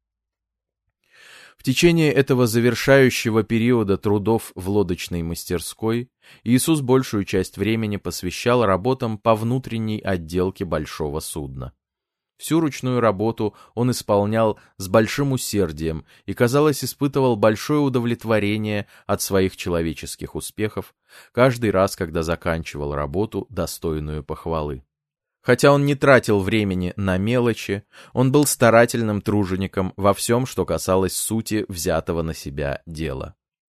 В течение этого завершающего периода трудов в лодочной мастерской Иисус большую часть времени посвящал работам по внутренней отделке большого судна. Всю ручную работу он исполнял с большим усердием и, казалось, испытывал большое удовлетворение от своих человеческих успехов каждый раз, когда заканчивал работу, достойную похвалы. Хотя он не тратил времени на мелочи, он был старательным тружеником во всем, что касалось сути взятого на себя дела.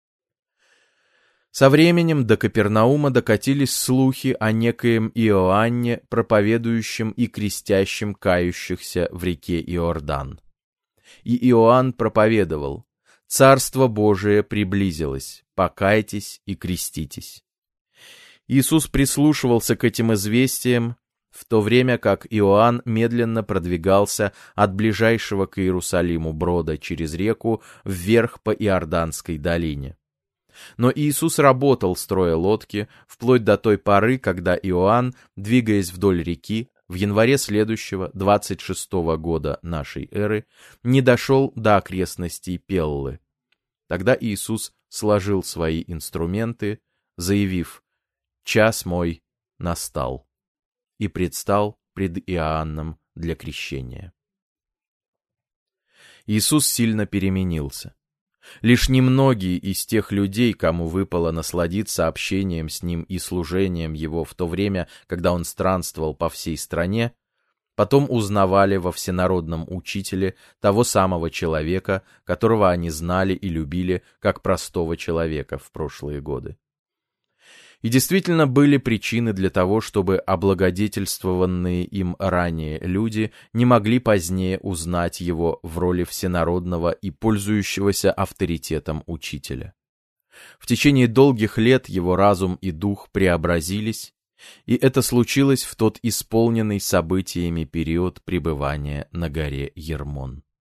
Со временем до Капернаума докатились слухи о некоем Иоанне, проповедующем и крестящем кающихся в реке Иордан. И Иоанн проповедовал: «Царство Божие приблизилось, покайтесь и креститесь». Иисус прислушивался к этим известиям, в то время как Иоанн медленно продвигался от ближайшего к Иерусалиму брода через реку вверх по Иорданской долине. Но Иисус работал, строя лодки, вплоть до той поры, когда Иоанн, двигаясь вдоль реки, в январе следующего, двадцать шестого года нашей эры, не дошел до окрестностей Пеллы. Тогда Иисус сложил свои инструменты, заявив: «Час мой настал», и предстал пред Иоанном для крещения. Иисус сильно переменился. Лишь немногие из тех людей, кому выпало насладиться общением с Ним и служением Его в то время, когда Он странствовал по всей стране, потом узнавали во всенародном учителе того самого человека, которого они знали и любили как простого человека в прошлые годы. И действительно были причины для того, чтобы облагодетельствованные им ранее люди не могли позднее узнать его в роли всенародного и пользующегося авторитетом учителя. В течение долгих лет его разум и дух преобразились, и это случилось в тот исполненный событиями период пребывания на горе Ермон.